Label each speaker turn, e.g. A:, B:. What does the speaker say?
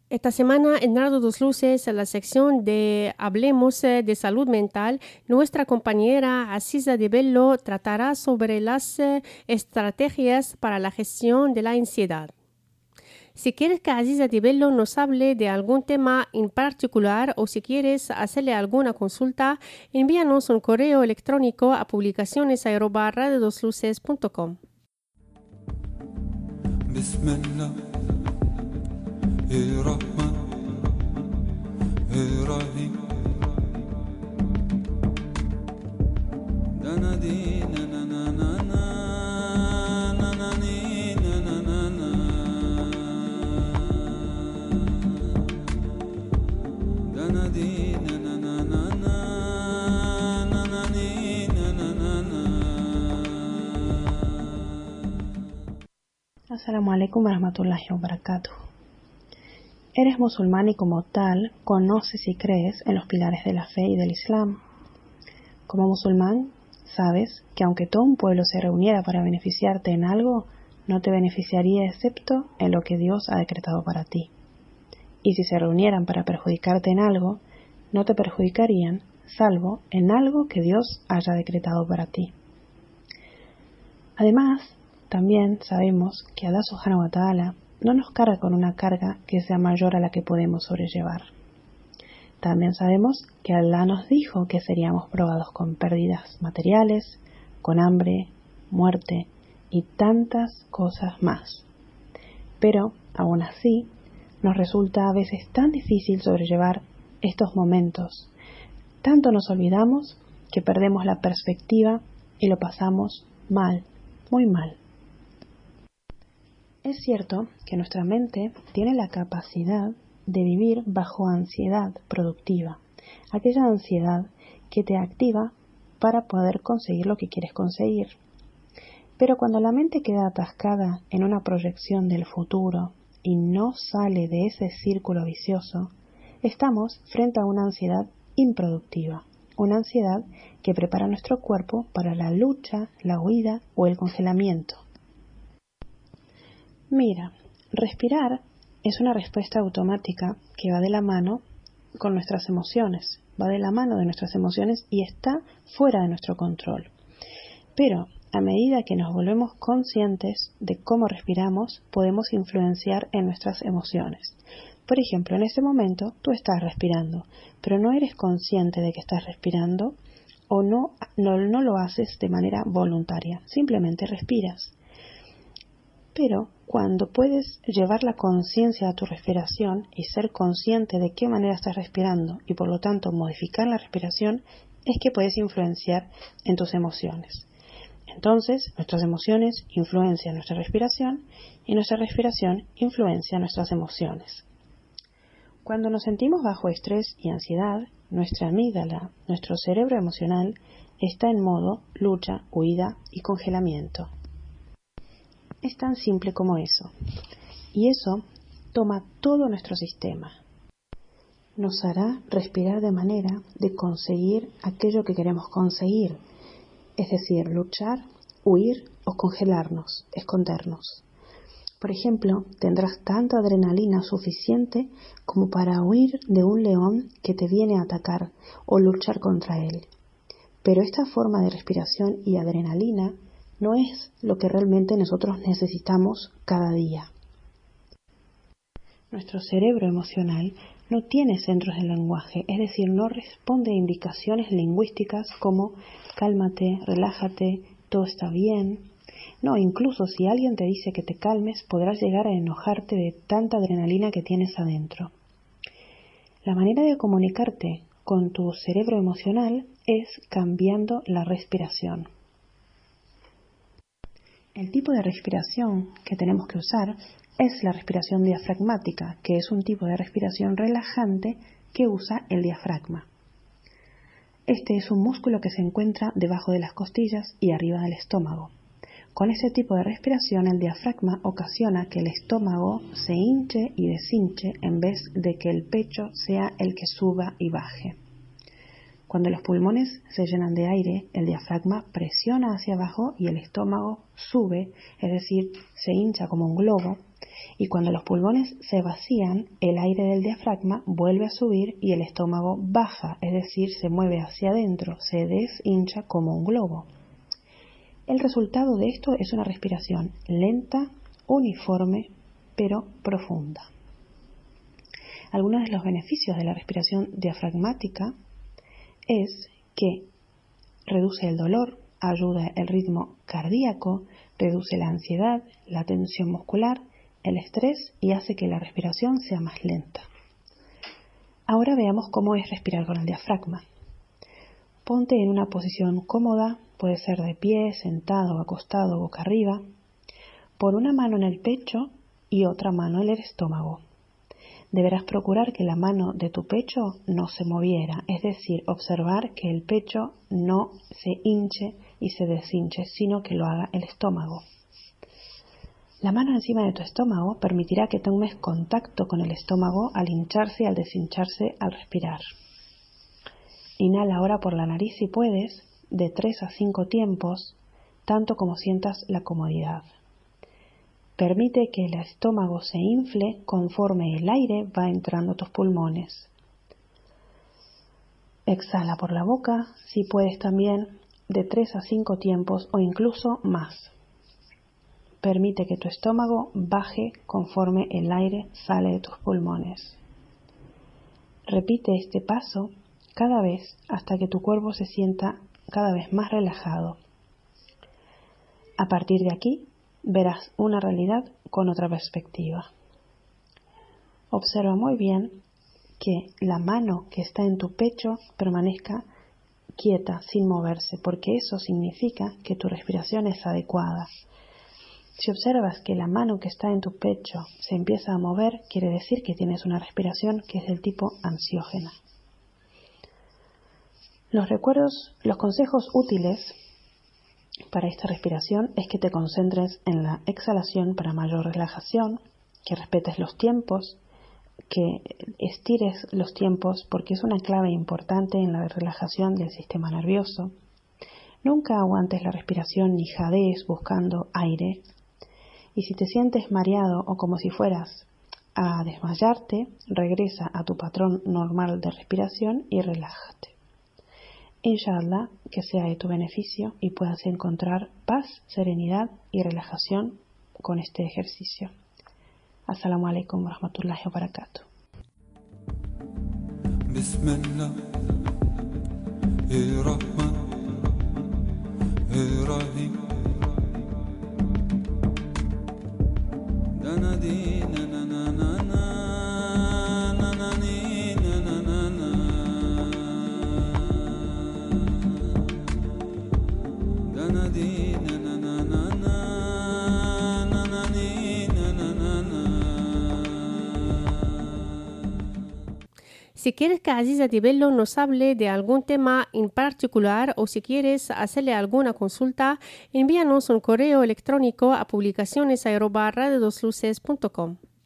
A: Esta semana en Radio Dos Luces, en la sección de Hablemos de Salud Mental, nuestra compañera Aziza de Bello tratará sobre las estrategias para la gestión de la ansiedad. Si quieres que Aziza de Bello nos hable de algún tema en particular o si quieres hacerle alguna consulta, envíanos un correo electrónico a publicaciones@radiodosluces.com.
B: Bismillah, Rahman, Rahim. Danadi na na na na na na na ni na na na na. Danadi na na na na na na ni na na na na.
C: Assalamu alaikum warahmatullahi wabarakatuh. Eres musulmán y como tal conoces y crees en los pilares de la fe y del Islam. Como musulmán sabes que aunque todo un pueblo se reuniera para beneficiarte en algo, no te beneficiaría excepto en lo que Dios ha decretado para ti. Y si se reunieran para perjudicarte en algo, no te perjudicarían salvo en algo que Dios haya decretado para ti. Además, también sabemos que Allah Subhanahu wa Ta'ala no nos carga con una carga que sea mayor a la que podemos sobrellevar. También sabemos que Allah nos dijo que seríamos probados con pérdidas materiales, con hambre, muerte y tantas cosas más. Pero, aún así, nos resulta a veces tan difícil sobrellevar estos momentos. Tanto nos olvidamos que perdemos la perspectiva y lo pasamos mal, muy mal. Es cierto que nuestra mente tiene la capacidad de vivir bajo ansiedad productiva, aquella ansiedad que te activa para poder conseguir lo que quieres conseguir. Pero cuando la mente queda atascada en una proyección del futuro y no sale de ese círculo vicioso, estamos frente a una ansiedad improductiva, una ansiedad que prepara nuestro cuerpo para la lucha, la huida o el congelamiento. Mira, respirar es una respuesta automática que va de la mano con nuestras emociones, va de la mano de nuestras emociones y está fuera de nuestro control. Pero a medida que nos volvemos conscientes de cómo respiramos, podemos influenciar en nuestras emociones. Por ejemplo, en este momento tú estás respirando, pero no eres consciente de que estás respirando o no lo haces de manera voluntaria, simplemente respiras. Pero cuando puedes llevar la conciencia a tu respiración y ser consciente de qué manera estás respirando y por lo tanto modificar la respiración, es que puedes influenciar en tus emociones. Entonces, nuestras emociones influencian nuestra respiración y nuestra respiración influencia nuestras emociones. Cuando nos sentimos bajo estrés y ansiedad, nuestra amígdala, nuestro cerebro emocional, está en modo lucha, huida y congelamiento. Es tan simple como eso. Y eso toma todo nuestro sistema. Nos hará respirar de manera de conseguir aquello que queremos conseguir. Es decir, luchar, huir o congelarnos, escondernos. Por ejemplo, tendrás tanta adrenalina suficiente como para huir de un león que te viene a atacar o luchar contra él. Pero esta forma de respiración y adrenalina no es lo que realmente nosotros necesitamos cada día. Nuestro cerebro emocional no tiene centros de lenguaje, es decir, no responde a indicaciones lingüísticas como cálmate, relájate, todo está bien. No, incluso si alguien te dice que te calmes, podrás llegar a enojarte de tanta adrenalina que tienes adentro. La manera de comunicarte con tu cerebro emocional es cambiando la respiración. El tipo de respiración que tenemos que usar es la respiración diafragmática, que es un tipo de respiración relajante que usa el diafragma. Este es un músculo que se encuentra debajo de las costillas y arriba del estómago. Con este tipo de respiración, el diafragma ocasiona que el estómago se hinche y deshinche en vez de que el pecho sea el que suba y baje. Cuando los pulmones se llenan de aire, el diafragma presiona hacia abajo y el estómago sube, es decir, se hincha como un globo, Y cuando los pulmones se vacían, el aire del diafragma vuelve a subir y el estómago baja, es decir, se mueve hacia adentro, se deshincha como un globo. El resultado de esto es una respiración lenta, uniforme, pero profunda. Algunos de los beneficios de la respiración diafragmática es que reduce el dolor, ayuda el ritmo cardíaco, reduce la ansiedad, la tensión muscular, el estrés y hace que la respiración sea más lenta. Ahora veamos cómo es respirar con el diafragma. Ponte en una posición cómoda, puede ser de pie, sentado, acostado, boca arriba. Pon una mano en el pecho y otra mano en el estómago. Deberás procurar que la mano de tu pecho no se moviera, es decir, observar que el pecho no se hinche y se deshinche, sino que lo haga el estómago. La mano encima de tu estómago permitirá que tomes contacto con el estómago al hincharse y al deshincharse al respirar. Inhala ahora por la nariz si puedes, de 3 a 5 tiempos, tanto como sientas la comodidad. Permite que el estómago se infle conforme el aire va entrando a tus pulmones. Exhala por la boca, si puedes también, de 3 a 5 tiempos o incluso más. Permite que tu estómago baje conforme el aire sale de tus pulmones. Repite este paso cada vez hasta que tu cuerpo se sienta cada vez más relajado. A partir de aquí, verás una realidad con otra perspectiva. Observa muy bien que la mano que está en tu pecho permanezca quieta, sin moverse, porque eso significa que tu respiración es adecuada. Si observas que la mano que está en tu pecho se empieza a mover, quiere decir que tienes una respiración que es del tipo ansiógena. Los consejos útiles para esta respiración es que te concentres en la exhalación para mayor relajación, que respetes los tiempos, que estires los tiempos porque es una clave importante en la relajación del sistema nervioso. Nunca aguantes la respiración ni jadees buscando aire. Y si te sientes mareado o como si fueras a desmayarte, regresa a tu patrón normal de respiración y relájate. Inshallah, que sea de tu beneficio y puedas encontrar paz, serenidad y relajación con este ejercicio. Assalamu alaikum wa rahmatullahi wa barakatuh.
B: Bismillah, Rahman, Rahim. Danadi na na na na na na na ni na na na na. Danadi na na na na na na ni na na na na.
A: Si quieres que Aziza Dibello nos hable de algún tema en particular o si quieres hacerle alguna consulta, envíanos un correo electrónico a publicaciones@radiodosluces.com.